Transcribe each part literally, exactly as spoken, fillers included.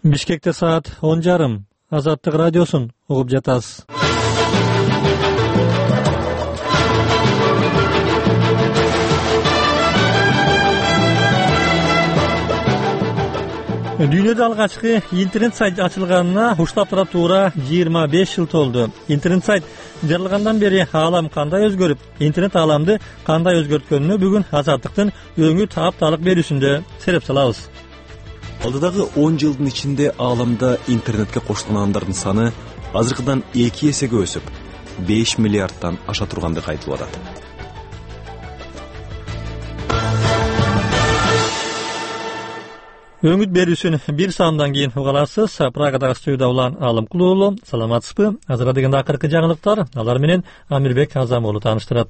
Бишкекте саат он жарым. Азаттык радиосун угуп жатасыз. Дүйнөдө алгачкы интернет сайт ачылганына уштап тура туура жыйырма беш жыл толду. Интернет сайт жаралгандан бери аалам кандай өзгөрүп, интернет ааламды кандай өзгөрткөнүнө бүгүн Азаттыктын өңү таап-талык берүүсүндө сереп салабыз. Алдыдагы он жылдын ичинде ааламда интернетке коштулгандардын саны азыркыдан эки эсеге өсүп, беш миллиардтан аша тургандыгы айтылып атат. Өңүт берүүсүн бир саамдан кийин угаласыз. Прагадагы студияда улан Алымкул уулу. Саламатсызбы? Азыр дегенде акыркы жаңылыктар, алар менен Амирбек Азам уулу тааныштырат.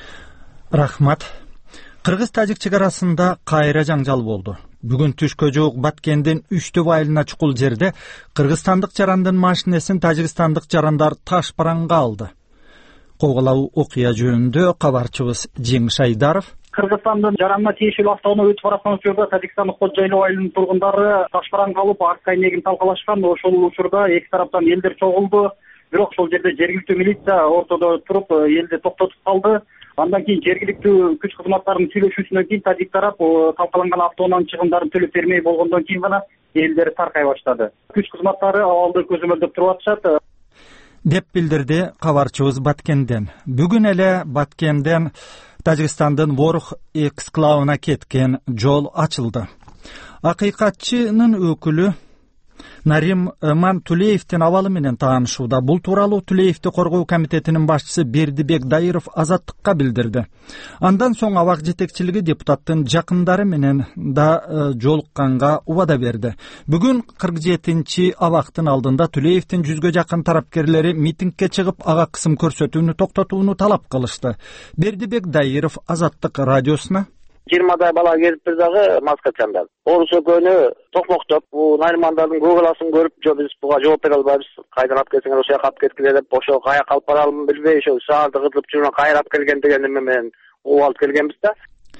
Рахмат. Кыргыз-тажик чек арасында кайра жаңжал болду. Бүгүн түшкө жуук Баткендин Үчтөб айылына чукул жерде кыргызстандык жарандын машинесин тажикстандык жарандар таш бараңга алды. Коогалуу окуя жөнүндө кабарчыбыз Жеңиш Айдаров. Кыргызстандын жаранына тиешелүү автоунаа өтүп бараткан учурда Тажикстандык Кожойлоо айылынын тургундары таш бараңга алып, арка энегин талкалашкан. Ошол учурда эки тараптан элдер чогулду. Бирок ошол жерде жергиликтүү милиция ортодо туруп элди токтотуп калды. Андан кийин жергиликтүү күч кызматтарынын сүйлөшүүсүнөн кийин тажик тарап талкаланган автоунаанын чыгымдарын төлөп бермей болгондон кийин гана элдер таркай баштады. Күч кызматтары абалды көзөмөлдөп туруп атышат, деп билдирди кабарчыбыз Баткенден. Бүгүн эле Баткенден Тажикстандын Ворух эксклавына кеткен жол ачылды. Акыйкатчынын өкүлү Нарим Ман Тулеевдин абалы менен таанышууда. Бул тууралуу Тулеевди коргоо комитетинин башчысы Бердибек Дайыров Азаттыкка билдирди. Андан соң абак жетекчилиги депутаттын жакындары менен да жолукканга убада берди. Бүгүн кырк жетинчи абактын алдында Тулеевдин жүзгө жакын тарапкерлери митингге чыгып, ага кысым көрсөтүүнү токтотууну талап кылышты. Бердибек Дайыров Азаттык радиосуна жыйырмадай бала келиппиз дагы маска чандап. Орус өкөнү токмоктоп, бул наймандардын көгаласын көрүп, жо биз буга жооп бере албайбыз. Кайдан алып келсеңер ошо жака алып кеткиле деп, ошо каяка алып баралымын билбей, ошо шаарды кытылып жүргөн кайрап келген деген эме менен угуп алып келгенбиз да.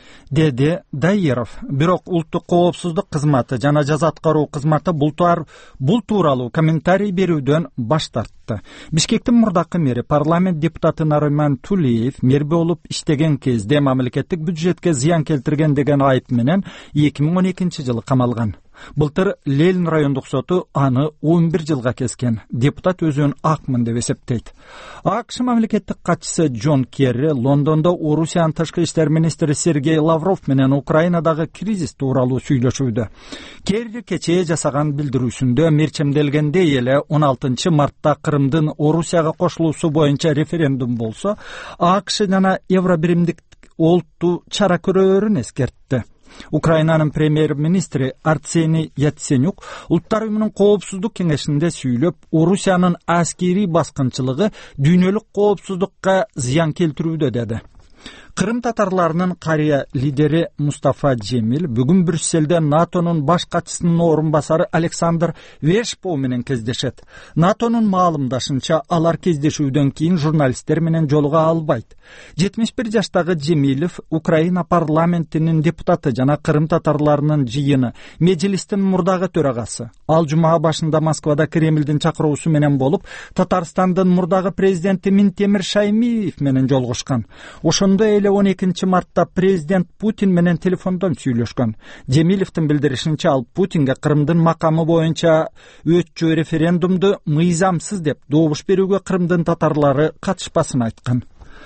Деди Дайыров. Бирок улуттук коопсуздук кызматы жана жаза аткаруу кызматы бул бул тууралуу комментарий берүүдөн баш тартты. Бишкектин мурдакы мэри парламент депутаты Нариман Тулеев мэр болуп иштеген кезде мамлекеттик бюджетке зыян келтирген деген айып менен эки миң он экинчи жылы камалган. Былтыр Ленин райондук соту аны он бир жылга kesкен. Депутат өзүн акмын деп эсептейт. АКШ мамлекеттик катчысы Джон Керри Лондондо Орусиянын тышкы иштер министри Сергей Лавров менен Украинадагы кризис тууралуу сүйлөшүүдө. Керри кечээ жасаган билдирүүсүндө мерчемделгендей эле он алтынчы мартта Крымдын Орусияга кошулуусу боюнча референдум болсо, АКШ жана Евробиримдик олуттуу чара көрөөрүн эскертти. Украинанын премьер-министри Арсений Яценюк Улуттар уюмунун коопсуздук кеңешинде сүйлөп, Орусиянын аскерий баскынчылыгы дүйнөлүк коопсуздукка зыян келтирүүдө деди. Кырым татарларынын карыя лидери Мустафа Джемил бүгүн Брюсселде НАТОнун баш катчысынын орун басары Александр Вешпо менен кездешет. НАТОнун маалымдашынча, алар кездешүүдөн кийин журналисттер менен жолуга албайт. жетимиш бир жаштагы Джемилов Украина парламентинин депутаты жана Кырым татарларынын жыйыны Меджилистин мурдагы төрагасы. Ал жума башында Москвада Кремлдин чакыруусу менен болуп, Татарстандын мурдагы президенти Минтемир Шаймиев менен жолугушкан. Ошондо эле он экинчи мартта президент Путин менен телефондон сүйлөшкөн. Джемиловдун билдиришинче, ал Путинге Кырымдын макамы боюнча өтчү референдумду мыйзамсыз деп добуш берүүгө Кырымдын татарлары катышпасын айткан.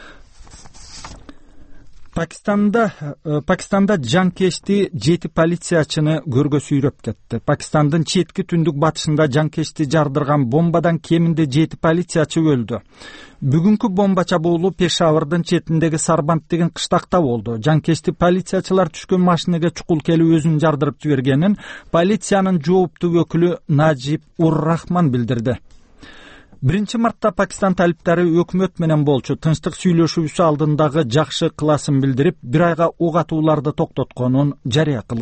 Пакистанда Пакистанда жанкешти жети полициячыны көргө сүйрөп кетти. Пакистандын четки түндүк батышында жанкешти жардырган бомбадан кеминде жети полициячы өлдү. Бүгүнкү бомба чабуулу Пешавардын четиндеги Сарбанд деген кыштакта болду. Жанкешти полициячылар түшкөн машинеге чукул келип өзүн жардырып жибергенин полициянын жооптуу өкүлү Наджиб Ур-Рахман билдирди. Биринчи мартта Пакистан талиптары өкмөт менен болчу тынчтык сүйлөшүүсү алдындагы жакшы кыласын билдирип, бир айга ок атууларды токтотконун жарыя кылган.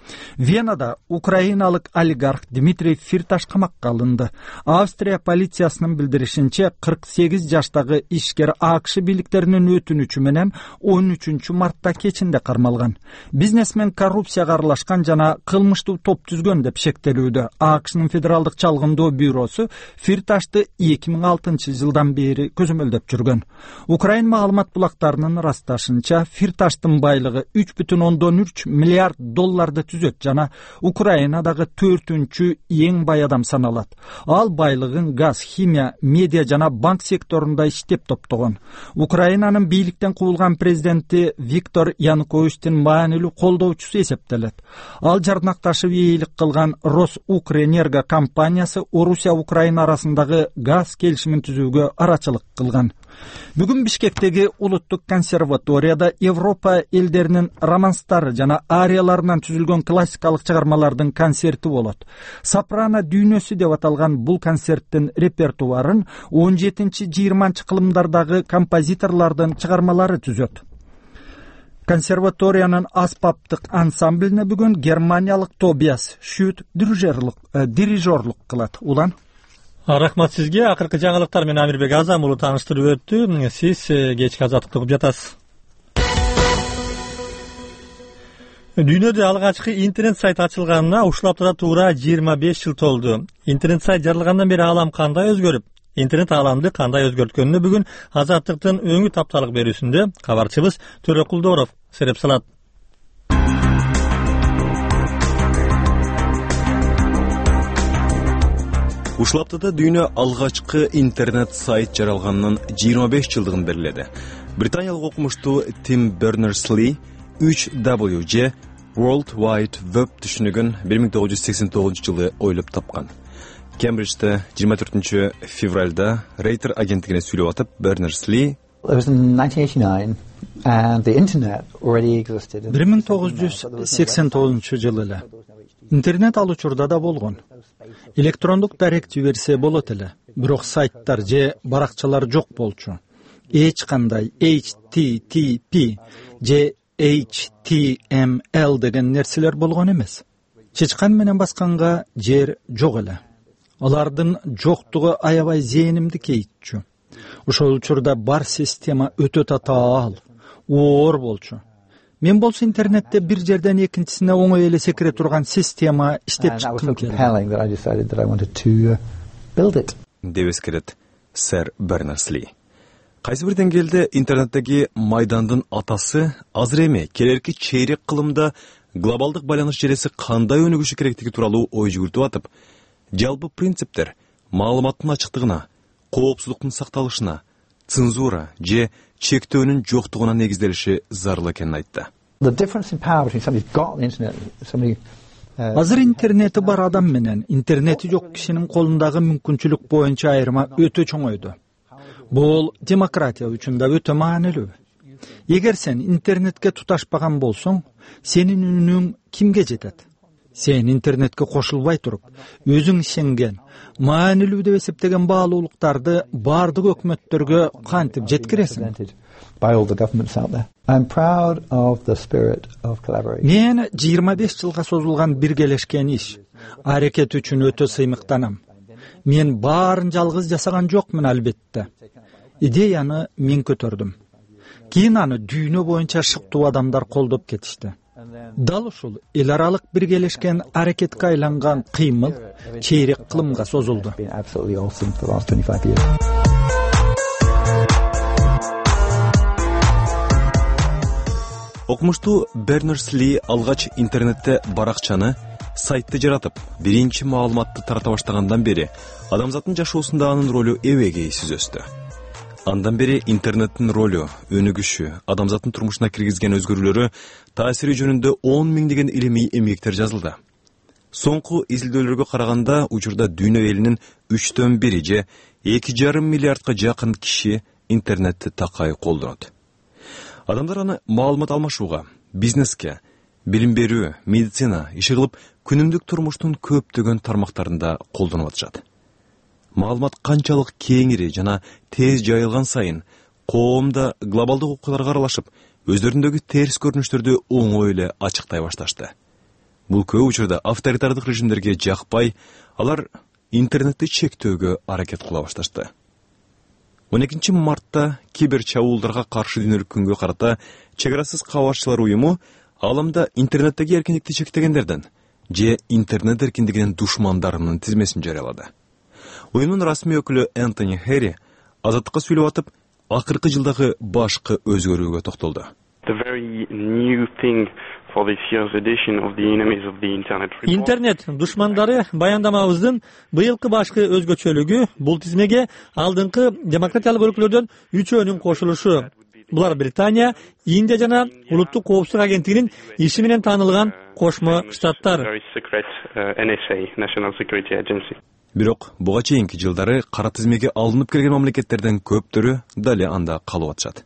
Венада украиналык олигарх Дмитрий Фирташ камакка алынды. Австрия полициясынын билдиришинче кырк сегиз жаштагы ишкер АКШ бийликтеринин өтүнүчү менен он үчүнчү мартта кечинде кармалган. Бизнесмен коррупцияга аралашкан жана кылмыштуу топ түзгөн деп шектелүүдө. АКШнын федералдык чалгындоо бюросу Фирташты эки миң алтынчы жылдан бери көзөмөлдөп жүргөн. Украин маалымат булактарынын ырасташынча Фирташтын байлыгы үч бүтүн ондон үч миллиард долларды түзөт жана Украинадагы төртүнчү эң бай адам саналат. Ал байлыгын газ, химия, медиа жана банк секторунда иштеп топтогон. Украинанын бийликтен куулган президенти Виктор Януковичтин маанилүү колдоочусу эсептелет. Ал жарнакташып ээлик кылган Росукрэнерго компаниясы Орусия Украина арасындагы газ келишимин түзүүгө арачылык кылган. Бүгүн Бишкектеги улуттук консерваторияда Европа элдеринин романстары жана арияларынан түзүлгөн классикалык чыгармалардын концерти болот. Сопрано дүйнөсү деп аталган бул концерттин репертуарын он жетинчи жыйырманчы кылымдардагы композиторлордун чыгармалары түзөт. Консерваториянын аспаптык ансамблине бүгүн германиялык Тобиас Шют дирижерлук кылат. Улан Рахмат сизге. Акыркы жаңылыктар менен Амирбек Азам улу тааныштырып өттү. Сиз кечки азаттыкты угуп жатасыз. Дүйнөдө алгачкы интернет сайт ачылганына ушул аптада туура жыйырма беш жыл толду. Интернет сайт жаралгандан бери аалам кандай өзгөрүп, интернет ааламды кандай өзгөрткөнүнө бүгүн Азаттыктын өңү тапталык берүүсүндө кабарчыбыз Төрөкулдоров сереп салат. Ушул аптада дүйнө алгачкы интернет сайт жаралганынан жыйырма беш жылдыгын белгиледи. Британиялык окумуштуу Тим Бернерс-Ли үч дабл ю же World Wide Web түшүнүгүн бир миң тогуз жүз сексен тогузунчу жылы ойлоп тапкан. Кембриджде жыйырма төртүнчү февралда Рейтер агенттигине сүйлөп атып Бернерс-Ли бир миң тогуз жүз сексен тогузунчу жылы эле интернет ал учурда да болгон. Электрондук дарек жиберсе болот эле, бирок сайттар же баракчалар жок болчу. Эч кандай эйч ти ти пи же эйч ти эм эл деген нерселер болгон эмес. Чычкан менен басканга жер жок эле. Алардын жоктугу аябай зээнимди кейитчү. Ошол учурда бар система өтө татаал, оор болчу. Мен болсо интернетте бир жерден экинчисине оңой эле секире турган система иштеп чыккым келди. деп эскерет сэр Бернерс-Ли. Кайсы бир деңгээлде интернеттеги майдандын атасы азыр эми келерки чейрек кылымда глобалдык байланыш желеси кандай өнүгүшү керектиги тууралуу ой жүгүртүп атып, жалпы принциптер маалыматтын ачыктыгына, коопсуздуктун сакталышына, цензура же чектөөнүн жоктугуна негизделиши зарыл экенин айтты. Азыр интернети бар адам менен интернети жок кишинин колундагы мүмкүнчүлүк боюнча айырма өтө чоңойду. Бул демократия үчүн да өтө маанилүү. Эгер сен интернетке туташпаган болсоң, сенин үнүң кимге жетет? Сен интернетке кошулбай туруп, өзүң ишенген, маанилүү деп эсептеген баалуулуктарды бардык өкмөттөргө кантип жеткиресиң? Мен жыйырма беш жылга созулган биргелешкен иш, аракет үчүн өтө сыймыктанам. Мен баарын жалгыз жасаган жокмун албетте. Идеяны мен көтөрдүм. Кийин аны дүйнө боюнча шыктуу адамдар колдоп кетишти. Дал ушул эл аралык биргелешкен аракетке айланган кыймыл чейрек кылымга созулду. Окумуштуу Бернерс-Ли алгач интернетте баракчаны, сайтты жаратып, биринчи маалыматты тарата баштагандан бери адамзаттын жашоосунда анын ролу эбегейсиз өстү. Андан бери интернеттин ролу, өнүгүшү, адамзаттын турмушуна киргизген өзгөрүүлөрү, таасири жөнүндө он миңдеген илимий эмгектер жазылды. Соңку изилдөөлөргө караганда, учурда дүйнө элинин үчтөн бири же эки жарым миллиардка жакын киши интернетти такай колдонот. Адамдар аны маалымат алмашууга, бизнеске, билим берүү, медицина, иши кылып, күнүмдүк турмуштун көптөгөн тармактарында колдонуп атышат. Маалымат канчалык кеңири жана тез жайылган сайын, коомда глобалдык окуяларга аралашып, өздөрүндөгү терс көрүнүштөрдү оңой эле ачыктай башташты. Бул көп учурда авторитардык режимдерге жакпай, алар интернетти чектөөгө аракет кыла башташты. он экинчи мартта кибер чабуулдарга каршы дүнөлүк күнгө карата чек арасыз кабарчылар уюму ааламда интернеттеги эркиндикти чектегендерден же интернет эркиндигинин душмандарынын тизмесин жарыялады. Уюмдун расмий өкүлү Энтони Херри Азаттыкка сүйлөп атып, акыркы жылдагы башкы өзгөрүүгө токтолду. Интернет душмандары баяндамабыздын быйылкы башкы өзгөчөлүгү бул тизмеге алдыңкы демократиялык өлкөлөрдөн үчөөнүн кошулушу. Булар Британия, Индия жана Улуттук коопсуздук агенттигинин иши менен таанылган Кошмо Штаттар. Бирок буга чейинки жылдары кара тизмеге алынып келген мамлекеттерден көптөрү дали анда калып атышат.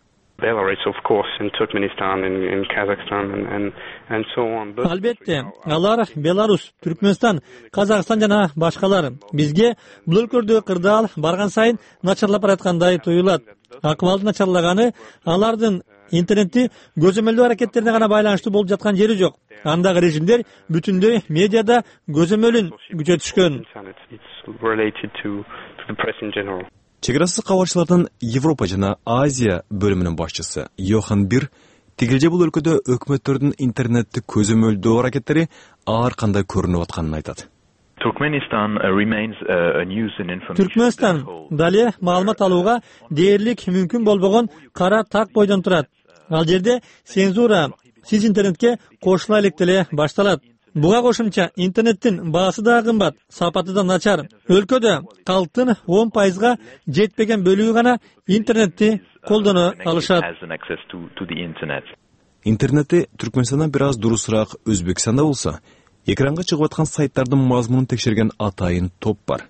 Албетте, алар Беларусь, Түркмөнстан, Казакстан жана башкалар. Бизге бул өлкөлөрдө кырдаал барган сайын начарлап бараткандай туюлат. Акыбалдын начарлаганы алардын интернетти көзөмөлдөө аракеттерине гана байланыштуу болуп жаткан жери жок. Андагы режимдер бүтүндөй медиада көзөмөлүн күчөтүшкөн. Чек арасыз кабарчылардын Европа жана Азия бөлүмүнүн башчысы Йохан Бир тигилже бул өлкөдө өкмөттөрдүн интернетти көзөмөлдөө аракеттери ар кандай көрүнүп атканын айтат. Түркмөнстан дали маалымат алууга дээрлик мүмкүн болбогон кара так бойдон турат. Ал жерде цензура сиз интернетке кошула элек деле башталат. Буга кошумча интернеттин баасы да кымбат, сапаты да начар. Өлкөдө калктын он пайызга жетпеген бөлүгү гана интернетти колдоно алышат. Интернетти Түркмөнстандан бир аз дурусураак Өзбекстанда болсо, экранга чыгып аткан сайттардын мазмунун текшерген атайын топ бар.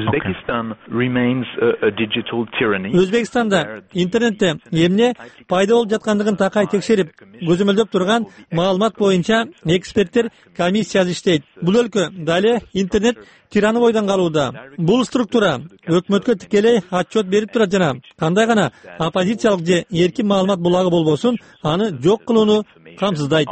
Өзбекстанда интернетте эмне пайда болуп жаткандыгын такай текшерип, көзөмөлдөп турган маалымат боюнча эксперттер комиссиясы иштейт. Бул өлкө дали интернет тираны бойдон калууда. Бул структура өкмөткө тикелей отчет берип турат жана кандай гана оппозициялык же эркин маалымат булагы болбосун, аны жок кылууну камсыздайт.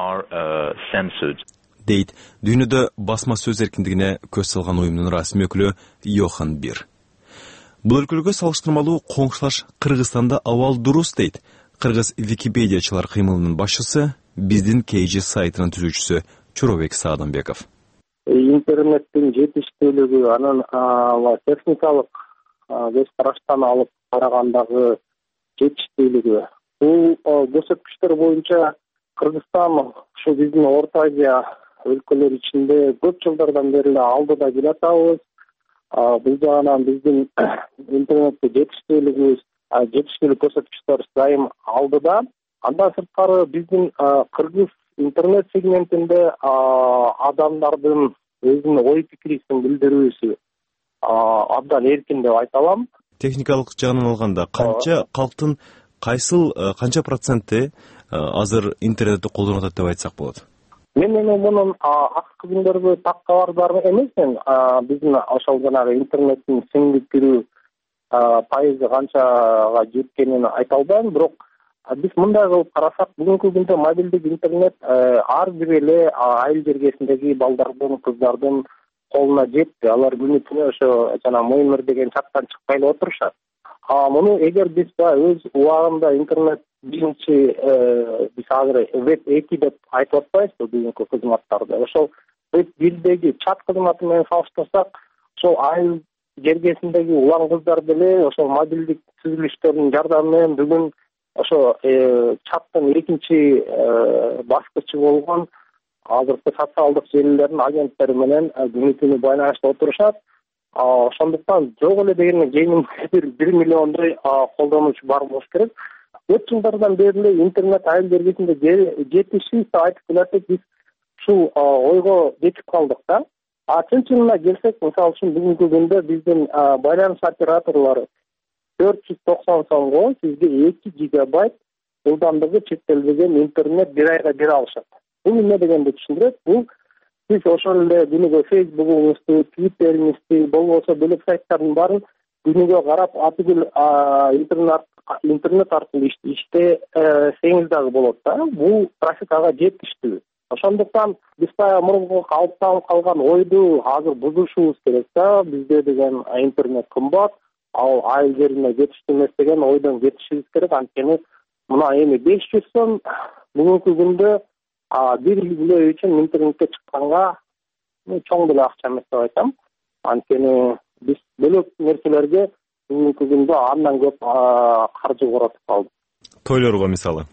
Дейт, дүйнөдө басма сөз эркиндигине көз салган уюмдун расмий өкүлү Йохан Бир. Бул өлкөлөргө салыштырмалуу коңшулаш Кыргызстанда абал дурус дейт. Кыргыз Википедиячылар кыймылынын башчысы, биздин Кейжи сайтынын түзүүчүсү Чоробек Саадамбеков. Интернеттин жетиштүүлүгү, анын техникалык көз караштан алып карагандагы жетиштүүлүгү. Бул көрсөткүчтөр боюнча Кыргызстан ушу биздин Орто Азия өлкөлөр ичинде көп жылдардан бери алдыда келатабыз. Бул жагынан биздин интернетте жетиштүүлүгүбүз, жетиштүүлүк көрсөткүчтөр дайым алдыда. Андан сырткары биздин кыргыз интернет сегментинде адамдардын өзүнүн ой пикирин билдирүүсү абдан эркин деп айта алам. Техникалык жагынан алганда канча калктын кайсыл канча проценти азыр интернетти колдонуп атат деп айтсак болот? Мен эми мунун акыркы күндөргө так кабардар эмесмин. Биздин ошол жанагы интернеттин сиңип кирүү пайызы канчага жеткенин айта албайм, бирок биз мындай кылып карасак, бүгүнкү күндө мобилдик интернет ар бир эле айыл жергесиндеги балдардын, кыздардын колуна жетти. Алар күнү түнү ошо жана Мойнур деген чаттан чыкпай эле отурушат. Муну эгер биз өз убагында интернет биринчи биз азыр веб эки деп айтып атпайбызбы бүгүнкү кызматтарды. Ошол веб бирдеги чат кызматы менен салыштырсак, ошол айыл жергесиндеги улан кыздар деле ошол мобилдик түзүлүштөрдүн жардамы менен бүгүн ошо чаттын экинчи баскычы болгон азыркы социалдык желилердин агенттери менен күнү түнү байланышта отурушат. Ошондуктан жок эле дегенде кеминде бир миллиондой колдонуучу бар болуш керек. Көп жылдардан бери эле интернет айыл жергесинде жетиши айтып келатып, биз ушул ойго жетип калдык да. А чын чынына келсек, мисалы үчүн бүгүнкү күндө биздин байланыш операторлору төрт жүз токсон сомго сизге эки гигабайт ылдамдыгы чектелбеген интернет бир айга бере алышат. Бул эмне дегенди түшүндүрөт? Бул сиз ошол эле күнүгө Facebook'уңузду, Twitter'иңизди, болбосо бөлөк сайттардын баарын күнүгө карап, атүгүл интернет интернет аркылуу иштесеңиз дагы болот да. Бул трафик ага жетиштүү. ошондуктан биз баягы мурунку калыптанып калган ойду азыр бузушубуз керек да. Бизде деген интернет кымбат, ал айыл жерине жетиштүү эмес деген ойдон кетишибиз керек. Анткени мына эми беш жүз сом бүгүнкү күндө бир үй үчүн интернетке чыкканга чоң деле акча эмес деп айтам. Анткени биз бөлөк нерселерге бүгүнкү күндө андан көп каржы коротуп калдык. Тойлорго мисалы.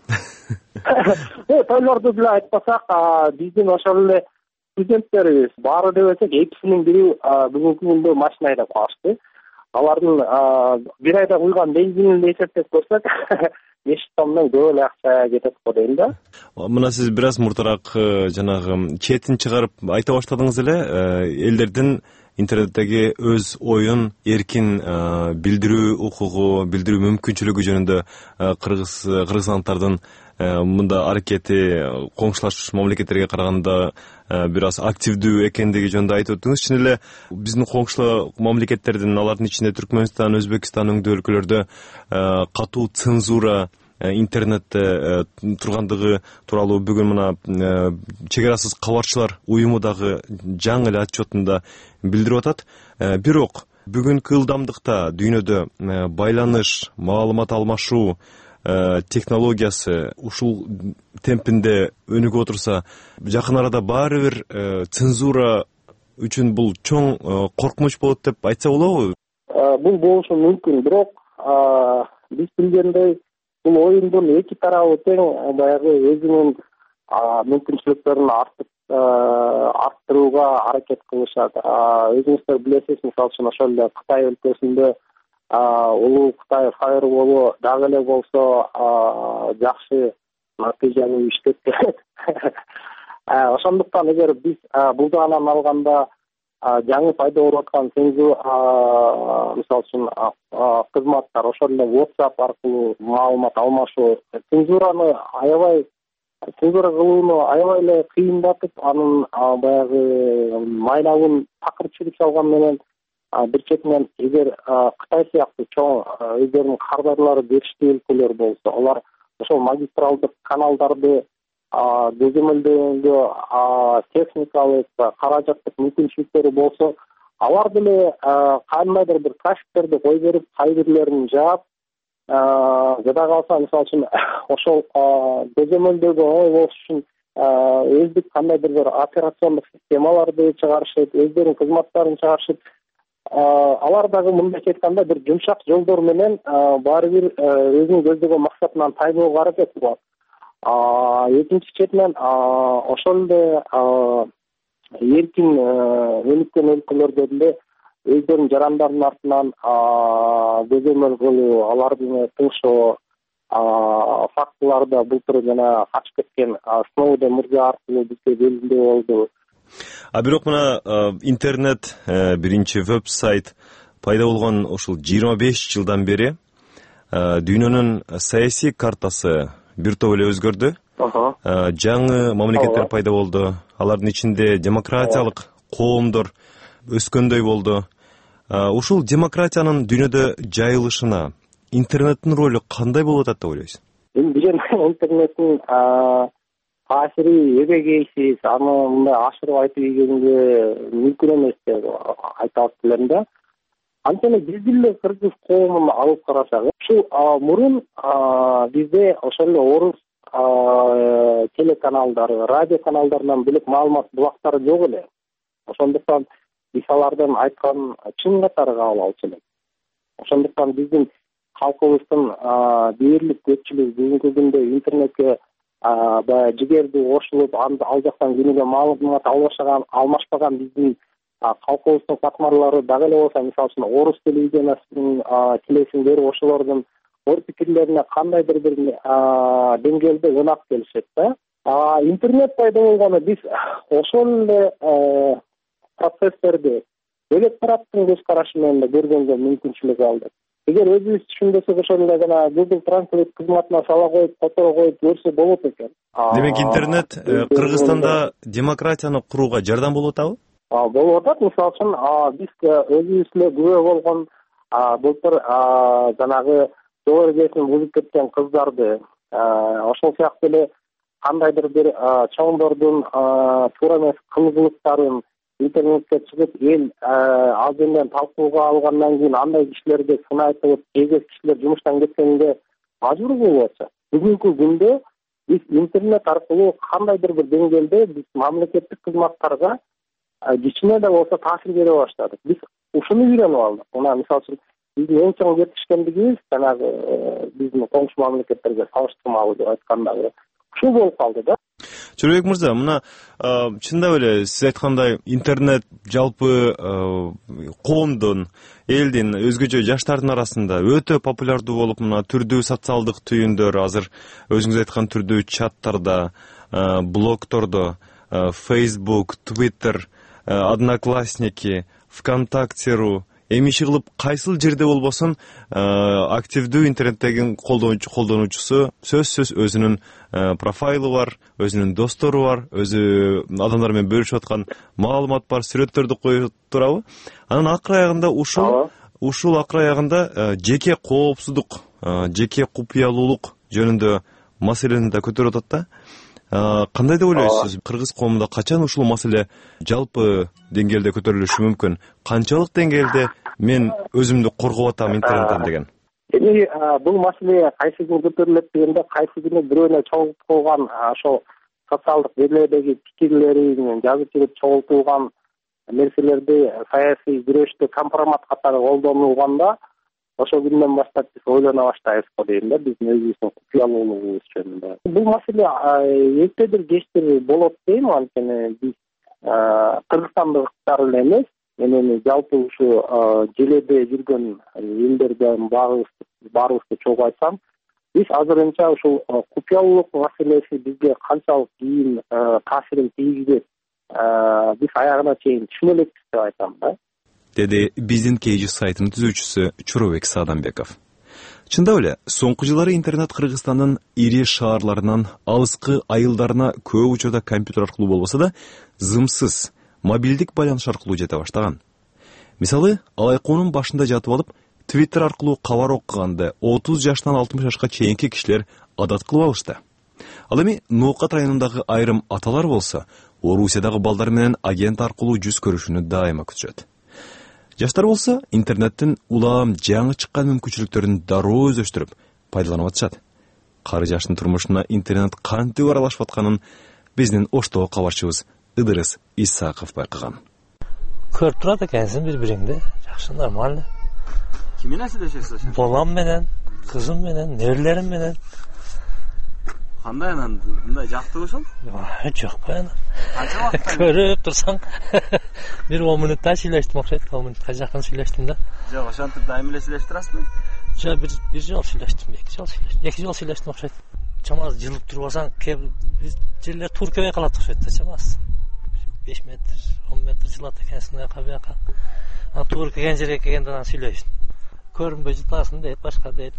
Тойлорду деле айтпасак, биздин ошол эле студенттерибиз баары деп айтсак экисинин бири бүгүнкү күндө машина айдап калышты. Алардын бир айда куйган бензинин эсептеп көрсөк, беш сомдон көп эле акча кетет го дейм да. Мына сиз бир аз муртараак жанагы четин чыгарып айта баштадыңыз эле, элдердин интернеттеги өз оюн эркин билдирүү укугу, билдирүү мүмкүнчүлүгү жөнүндө кыргыз кыргызстандардын мында аракети коңшулаш мамлекеттерге караганда бир аз активдүү экендиги жөнүндө айтып өттүңүз. Чын эле биздин коңшу мамлекеттердин, алардын ичинде Түркмөнстан, Өзбекстан өңдүү өлкөлөрдө катуу цензура интернетте тургандыгы тууралуу бүгүн мына чек арасыз кабарчылар уюму дагы жаңы эле отчетунда билдирип атат. Бирок бүгүнкү ылдамдыкта дүйнөдө байланыш, маалымат алмашуу технологиясы ушул темпинде өнүгүп отурса, жакын арада баары бир цензура үчүн бул чоң коркунуч болот деп айтса болобу? Бул болушу мүмкүн, бирок биз билгендей бул оюндун эки тарабы тең баягы өзүнүн мүмкүнчүлүктөрүн арттырууга аракет кылышат. Өзүңүздөр билесиз, мисалы үчүн ошол эле Кытай өлкөсүндө улуу Кытай фаерволу дагы эле болсо жакшы натыйжалуу иштеп келет. Ошондуктан эгер биз бул жагынан алганда жаңы пайда болуп аткан цензура, мисалы үчүн кызматтар, ошол эле WhatsApp аркылуу маалымат алмашуу, цензураны аябай цензура кылууну аябай эле кыйындатып, анын баягы майнабын такыр чүрүп салган менен бир четинен эгер Кытай сыяктуу чоң өздөрүнүн кардарлары бериштүү өлкөлөр болсо, алар ошол магистралдык каналдарды көзөмөлдөгөнгө техникалык, каражаттык мүмкүнчүлүктөрү болсо, алар деле кандайдыр бир кашиктерди кой берип, кай бирлерин жаап, жада калса, мисалы үчүн ошол көзөмөлдөгө оңой болуш үчүн өздүк кандайдыр бир операциондук системаларды чыгарышып, өздөрүнүн кызматтарын чыгарышып, алар дагы мындайча айтканда бир жумшак жолдор менен баары бир өзүнүн көздөгөн максатынан тайнууга аракет кылат. Экинчи четинен ошол эле эркин өнүккөн өлкөлөрдө деле өздөрүнүн жарандардын артынан көзөмөл кылуу, алардын тыңшоо фактыларды былтыр жана качып кеткен Сноуден мырза аркылуу бизге белгилүү болду. А бирок мына интернет биринчи веб-сайт пайда болгон ушул жыйырма беш жылдан бери дүйнөнүн саясий картасы бир топ эле өзгөрдү. Жаңы мамлекеттер пайда болду. Алардын ичинде демократиялык коомдор өскөндөй болду. Ушул демократиянын дүйнөдө жайылышына интернеттин ролу кандай болуп атат деп ойлойсуз? Эми билем, интернеттин таасири эбегейсиз, аны мындай ашырып айтып ийгенге мүмкүн эмес деп айта алып келем да. Анткени биздин эле кыргыз коомун алып карасак, ушул мурун бизде ошол эле орус телеканалдары, радио каналдарынан бөлөк маалымат булактары жок эле. Ошондуктан биз алардын айтканын чын катары кабыл алчу элек. Ошондуктан биздин калкыбыздын дээрлик көпчүлүгү бүгүнкү күндө интернетке баягы жигерди кошулуп, ал жактан күнүгө маалымат алмашпаган, алмашпаган биздин калкыбыздын катмарлары дагы эле болсо, мисалы үчүн орус телевизионасынын келесин берип ошолордун ой пикирлерине кандайдыр бир деңгээлде ынак келишет да. Интернет пайда болгону биз ошол эле процесстерди бөлөк тараптын көз карашы менен көргөнгө мүмкүнчүлүк алдык. Эгер өзүбүз түшүнбөсөк, ошол эле жана Google Translate кызматына сала коюп, которо коюп көрсө болот экен. Демек интернет Кыргызстанда демократияны курууга жардам болуп атабы? Болуп атат. Мисалы үчүн биз өзүбүз эле күбө болгон былтыр жанагы жогору кесин бузуп кеткен кыздарды, ошол сыяктуу эле кандайдыр бир чоңдордун туура эмес кылгылыктарын интернетке чыгып эл ал жерден талкууга алгандан кийин андай кишилерге сын айтып эгез кишилер жумуштан кеткенге мажбур болуп атышат. Бүгүнкү күндө биз интернет аркылуу кандайдыр бир деңгээлде биз мамлекеттик кызматтарга кичине да болсо таасир бере баштадык. Биз ушуну үйрөнүп алдык. Мына мисалы үчүн биздин эң чоң жетишкендигибиз жанагы биздин коңшу мамлекеттерге салыштырмалуу деп айткандагы ушул болуп калды да. Чорбек мырза, мына чындап эле сиз айткандай интернет жалпы коомдун, элдин, өзгөчө жаштардын арасында өтө популярдуу болуп, мына түрдүү социалдык түйүндөр азыр өзүңүз айткан түрдүү чаттарда, блогтордо, Facebook, Twitter, Одноклассники, ВКонтакте.ру эмиши кылып кайсыл жерде болбосун активдүү интернеттеги колдонуучусу сөзсүз өзүнүн профайлы бар, өзүнүн достору бар, өзү адамдар менен бөлүшүп аткан маалымат бар, сүрөттөрдү коюп турабы? Анан акыр аягында ушул ушул акыр аягында жеке коопсуздук, жеке купуялуулук жөнүндө маселени да көтөрүп атат да. Кандай деп ойлойсуз? Кыргыз коомунда качан ушул маселе жалпы деңгээлде көтөрүлүшү мүмкүн? Канчалык деңгээлде мен өзүмдү коргоп атам интернеттен деген? Эми бул маселе кайсы күн көтөрүлөт дегенде, кайсы күнү бирөөнө чогултуп койгон ошол социалдык желилердеги пикирлери менен жазып жүрүп чогултулган нерселерди саясий күрөштө компромат катары колдонулганда, ошол күндөн баштап биз ойлоно баштайбыз го дейм да, биздин өзүбүздүн купуялуулугубуз жөнүндө. Бул маселе эртедир кечтир болот дейм, анткени биз кыргызстандыктар эле эмес, менен жалпы ушу желеде жүргөн элдерден баарыбыз баарыбызды чогуу айтсам, биз азырынча ушул купуялуулук маселеси бизге канчалык кийин таасирин тийгизет, биз аягына чейин түшүнө элекпиз деп айтам да. Деди биздин Кейжи сайтынын түзүүчүсү Чоробек Саадамбеков. Чындап эле, соңку жылдары интернет Кыргызстандын ири шаарларынан алыскы айылдарына көп учурда компьютер аркылуу болбосо да, зымсыз мобилдик байланыш аркылуу жете баштаган. Мисалы, Алайкоонун башында жатып алып, Twitter аркылуу кабар окуганды отуз жаштан алтымыш жашка чейинки кишилер адат кылып алышты. Ал эми Ноокат районундагы айрым аталар болсо, Орусиядагы балдар менен агент аркылуу жүз көрүшүүнү дайыма күтүшөт. Жаштар болсо интернеттин улам жаңы чыккан мүмкүнчүлүктөрүн дароо өздөштүрүп, пайдаланып атышат. Кары жаштын турмушуна интернет кантип аралашып атканын биздин Оштогу кабарчыбыз Ыдырыс Исаков байкаган. Көрүп турат экенсиң бири-бириңди, жакшы, нормально. Ким менен сүйлөшөсүз? Балам менен, кызым менен, неберелерим менен. Кандай анан мындай жактыбы ошол? Жок баян. Канча вакыт көрүп турсаң, бир он мүнөттө сүйлөштүм окшойт, он мүнөткө жакын сүйлөштүм да. Жок, ошентип дайыма эле сүйлөшүп турасызбы? Жок, бир бир жол сүйлөштүм, эки жол сүйлөштүм. Эки жол сүйлөштүм окшойт. Чамасы жылып турбасаң, кээ биз жерлер тур көбөй калат окшойт да, чамасы. беш метр, он метр жылат экенсиң аяка бияка. Ана тур келген жерге келгенде анан сүйлөшүн. Көрүнбөй жатасың дейт, башка дейт.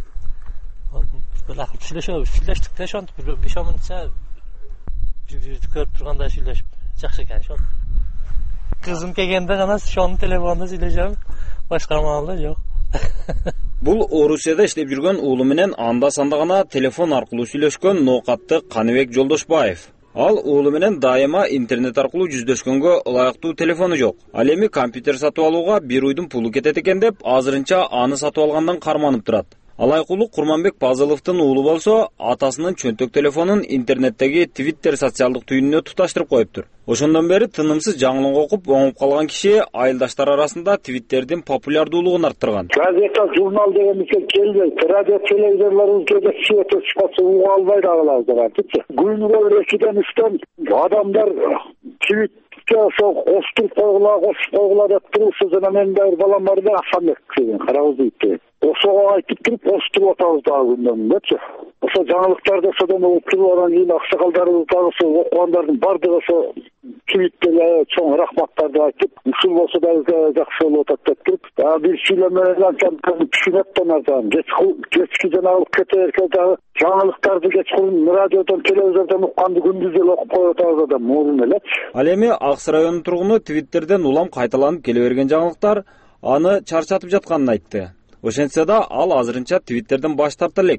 Бул акыл сүйлөшөбүз, сүйлөштүк да ошентип бир беш он мүнөтчө бир-бирибизди көрүп турганда сүйлөшүп, жакшы экен ошол. Кызым келгенде гана ошонун телефонунда сүйлөшөм, башка маалда жок. Бул Орусияда иштеп жүргөн уулу менен анда-санда гана телефон аркылуу сүйлөшкөн Ноокатты Каныбек Жолдошбаев. Ал уулу менен дайыма интернет аркылуу жүздөшкөнгө ылайыктуу телефону жок. Ал эми компьютер сатып алууга бир уйдун пулу кетет экен деп, азырынча аны сатып алгандан карманып турат. Алайкулуу Курманбек Пазыловдун уулу болсо, атасынын чөнтөк телефонун интернеттеги Twitter социалдык түйүнүнө туташтырып коюптур. Ошондон бери тынымсыз жаңылык окуп оңуп калган киши айылдаштар арасында Twitterдин популярдуулугун арттырган. Газета, журнал дегенге келбейт. Радио, телевизорлорубузга да свет чыкпаса уга албай дагылар депчи. Күнүгө экиден үчтөн адамдар Twitterге ошо коштуруп койгула, кошуп койгула деп турушу жана мен дагы балам бар да, Асанбек деген карабыз дейт. Ошого айтып туруп коштуруп атабыз дагы күндөн депчи. Ошо жаңылыктарды ошодон окуп кийин аксакалдарыбыз дагы ошо окугандардын бардыгы ошо Twitterге чоң рахматтарды айтып, ушул болсо дагы жакшы болуп атат деп туруп, бир сүйлөмөлөрдөн түшүнөт да нардан. Кечки жанагы кетерке дагы жаңылыктарды кечкурун радиодон, телевизордон укканды күндүз эле окуп коюп атабыз да, мурун эле. Ал эми Аксы районунун тургуну Twitterден улам кайталанып келе берген жаңылыктар аны чарчатып жатканын айтты. Ошентсе да ал азырынча Twitterден баш тарта элек.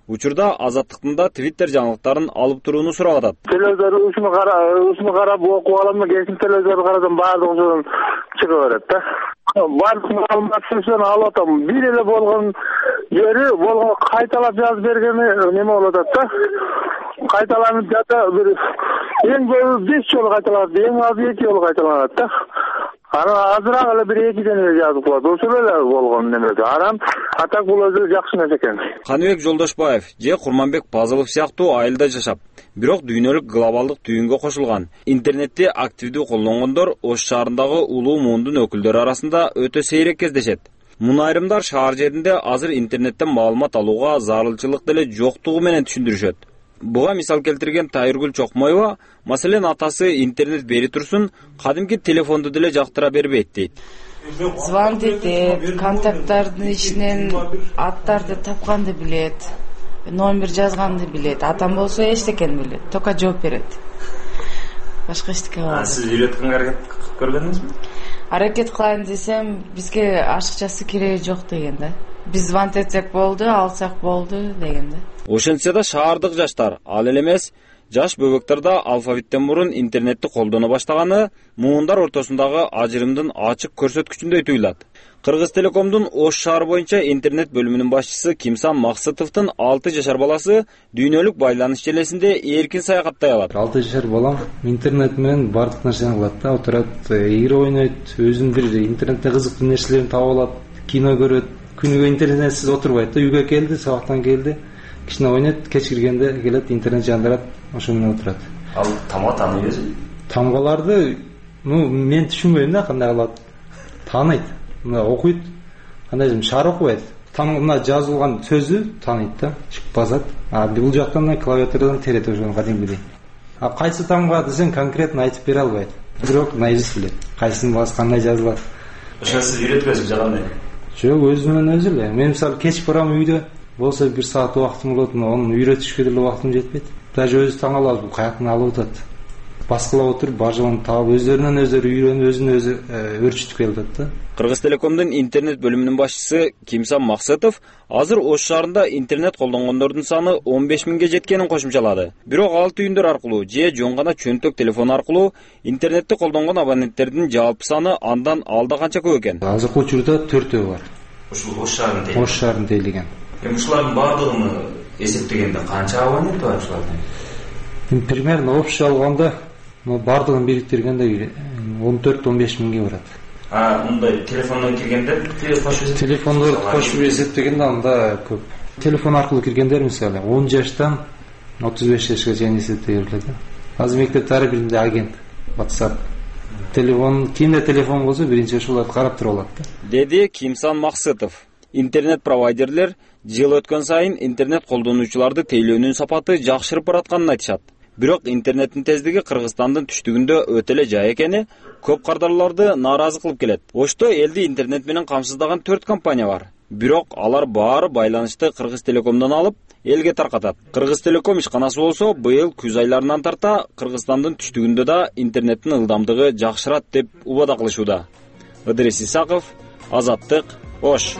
Учурда Азаттыктын да Twitter жаңылыктарын алып турууну сурап атат. Телевизор ушуну карап, ушуну карап окуп аламын, кийин телевизорду карасам баардыгы ушунан чыга берет да. Баардык маалыматтын алып атам. Бир эле болгон жери болгон кайталап жазып бергени неме болуп атат да. Кайталанып жата бир эң көп беш жолу кайталанат, эң аз эки жолу кайталанат да. Анан азыраак эле бир экиден эле жазып коет. Ошол эле болгон немеде. Анан атак бул өзү жакшы нерсе экен. Каныбек Жолдошбаев же Курманбек Пазылов сыяктуу айылда жашап, бирок дүйнөлүк глобалдык түйүнгө кошулган. Интернетти активдүү колдонгондор Ош шаарындагы улуу муундун өкүлдөрү арасында өтө сейрек кездешет. Муну айрымдар шаар жеринде азыр интернеттен маалымат алууга зарылчылык деле жоктугу менен түшүндүрүшөт. Буга мисал келтирген Тайыргүл Чокмоева, маселен атасы интернет бери турсун, кадимки телефонду деле жактыра бербейт дейт. Звондейт, контакттардын ичинен аттарды тапканды билет, номер жазганды билет. Атам болсо эчтекени билет, только жооп берет. Башка эчтеке болбойт. Сиз үйрөткөнгө аракет кылып көргөнүңүзбү? Аракет кылайын десем, бизге ашыкчасы кереги жок деген да. Биз звонт этсек болду, алсак болду деген да. Ошентсе да шаардык жаштар, ал эле эмес, жаш бөбөктөр да алфавиттен мурун интернетти колдоно баштаганы муундар ортосундагы ажырымдын ачык көрсөткүчүндөй туюлат. Кыргыз Телекомдун Ош шаары боюнча интернет бөлүмүнүн башчысы Кимсан Максытовдун алты жашар баласы дүйнөлүк байланыш желесинде эркин саякаттай алат. алты жашар балам интернет менен бардык нерсени кылат да, отурат, игре ойнойт, өзүнүн бир интернетте кызыктуу нерселерин таап алат, кино көрөт. Күнүгө интернетсиз отурбайт да, үйгө келди, сабактан келди, кичине ойнойт, кеч киргенде келет, интернет жандырат, ошо менен отурат. Ал тамга тааный өзү? Тамгаларды, ну, мен түшүнбөйм да кандай кылат. Тааныйт, мына окуйт, кандай десем, шаар окубайт. Тамга жазылган сөзү тааныйт да, чыгып басат. А бул жактан клавиатурадан терет ошону кадимгидей. А кайсы тамга десең конкретно айтып бере албайт. Бирок наизусть билет. Кайсынын баасы кандай жазылат. Ошону сиз үйрөтпөсүңүз же кандай? Жок, өзү менен өзү эле. Мен мисалы кеч барам үйдө, болсо бир саат убактым болот, аны үйрөтүшкө деле убактым жетпейт. Даже өзү таң калат, бул каяктан алып атат. Баскылап отуруп, бар жагын таап, өздөрүнөн өздөрү үйрөнүп, өзүн өзү өрчүтүп келатат да. Кыргыз Телекомдун интернет бөлүмүнүн башчысы Кимсан Максытов азыр Ош шаарында интернет колдонгондордун саны он беш миңге жеткенин кошумчалады. Бирок ал түйүндөр аркылуу же жон гана чөнтөк телефон аркылуу интернетти колдонгон абоненттердин жалпы саны андан алда канча көп экен? Азыркы учурда төртөө бар. Ушул Ош шаарында тейлеген. Ош шаарында тейлеген. Эми ушулардын баардыгын эсептегенде канча абонент бар ушулардын? Примерно общий алганда баардыгын бириктиргенде он төрт он беш миңге барат. А мындай телефондон киргендер телефондорду кошуп эсептегенде анда көп. Телефон аркылуу киргендер мисалы он жаштан отуз беш жашка чейин эсептелет. Азыр мектепте ар биринде агент, WhatsApp, телефон, кимде телефон болсо биринчи ошолорду карап туруп алат да. Деди Кимсан Максытов. Интернет провайдерлер жыл өткөн сайын интернет колдонуучуларды тейлөөнүн сапаты жакшырып баратканын айтышат. Бирок интернеттин тездиги Кыргызстандын түштүгүндө өтө эле жай экени көп кардарларды нааразы кылып келет. Ошто элди интернет менен камсыздаган төрт компания бар. Бирок алар баары байланышты Кыргыз Телекомдон алып, элге таркатат. Кыргыз Телеком ишканасы болсо быйыл күз айларынан тарта Кыргызстандын түштүгүндө да интернеттин ылдамдыгы жакшырат деп убада кылышууда. Ыдырис Исаков, Азаттык, Ош.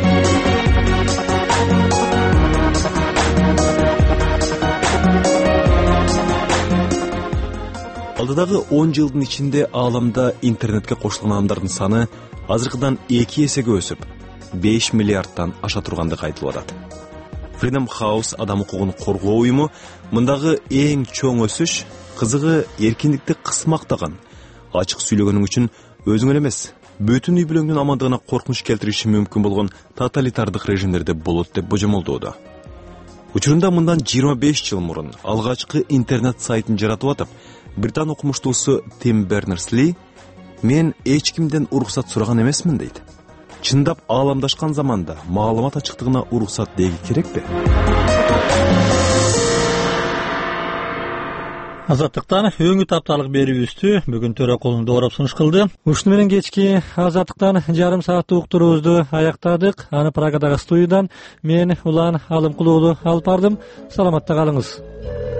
Алдыдагы он жылдын ичинде ааламда интернетке кошулган адамдардын саны азыркыдан эки эсеге өсүп, беш миллиардтан аша тургандыгы айтылып атат. Freedom House адам укугун коргоо уюму мындагы эң чоң өсүш кызыгы эркиндикти кысмактаган, ачык сүйлөгөнүң үчүн өзүң эле эмес, бүтүн үй бүлөңдүн амандыгына коркунуч келтириши мүмкүн болгон тоталитардык режимдерде болот деп божомолдоодо. Учурунда мындан жыйырма беш жыл мурун алгачкы интернет сайтын жаратып атып, Британ окумуштуусу Тим Бернерс-Ли мен эч кимден уруксат сураган эмесмин дейт. Чындап ааламдашкан заманда маалымат ачыктыгына уруксат деги керекпи? Азаттыктан өңү тапталык берүүбүздү бүгүн төрө колунда ороп сунуш кылды. Ушуну менен кечки Азаттыктан жарым сааттык уктуруубузду аяктадык. Аны Прагадагы студиядан мен Улан Алымкулуулу алып бардым. Саламатта калыңыз.